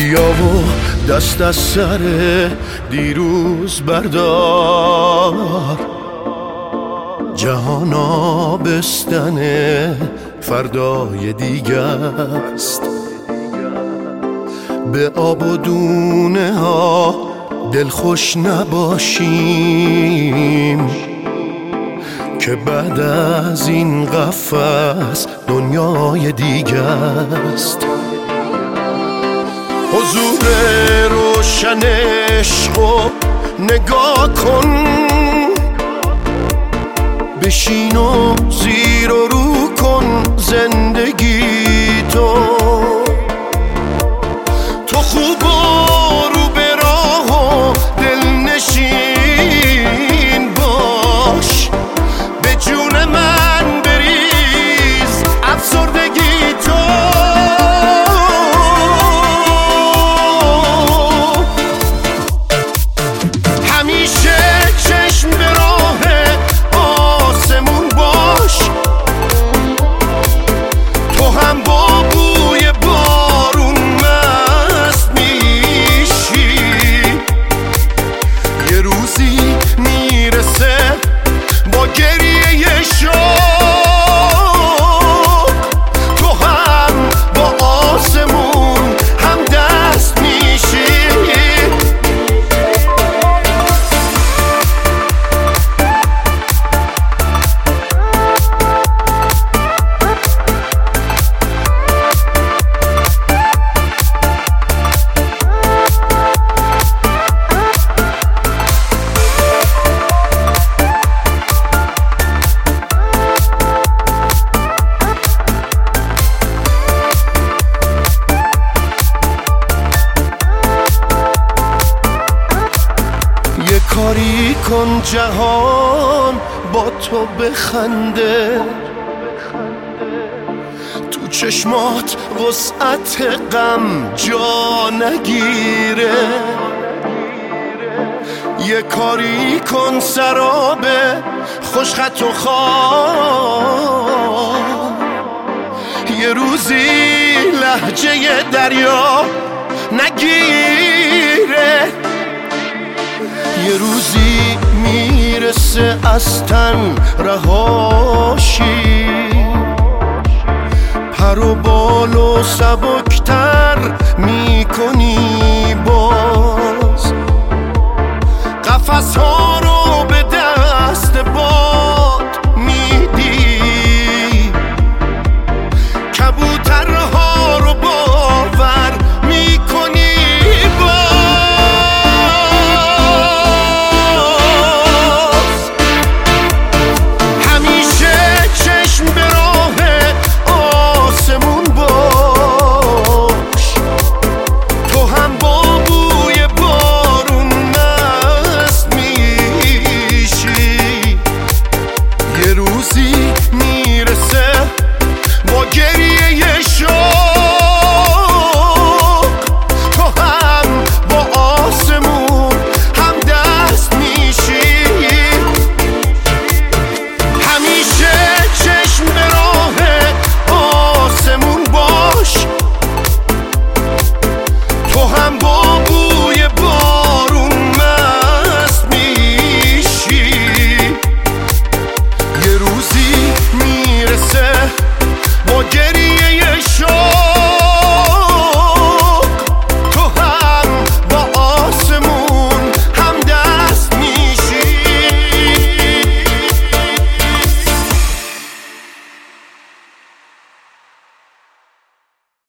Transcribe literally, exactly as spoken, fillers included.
بیا و دست از سر دیروز بردار، جهان آبستن فردای دیگه است. به آب و دونه ها دلخوش نباشیم که بعد از این قفس دنیای دیگه است. حضور روشن عشقو نگاه کن، بشین و زیر و رو کن زندگی تو. تو خوب و رو به راه و دلنشین باش، به جون من بریز افسردگی تو. همیشه چشم به راه آسمون باش، تو هم با بوی بارون مست میشی. یه روزی میرسه با گریه شوق، تو هم با آسمون هم دست میشی. یه کاری کن جهان با تو بخنده، تو چشمات وسعت غم جا نگیره. یه کاری کن سراب خوشخط و خواب، یه روزی لهجه دریا نگیره. یه روزی میرسه از تن رهاشی، پر و بال و سبکتر میکنی.